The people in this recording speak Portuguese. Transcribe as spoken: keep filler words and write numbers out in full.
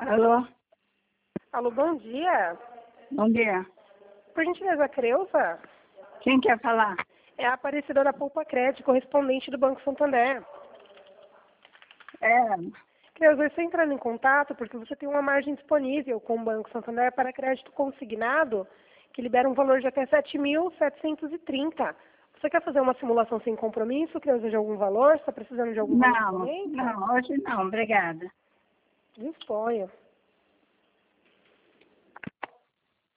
Alô? Alô, bom dia. Bom dia. Por gentileza, Creuza? Quem quer falar? É a Aparecida da Poupa Crédito, correspondente do Banco Santander. É, Creuza, eu estou entrando em contato porque você tem uma margem disponível com o Banco Santander para crédito consignado, que libera um valor de até sete mil setecentos e trinta. Você quer fazer uma simulação sem compromisso, Creuza, de algum valor? Você está precisando de algum valor no não, momento? não, hoje não, obrigada. Disponha.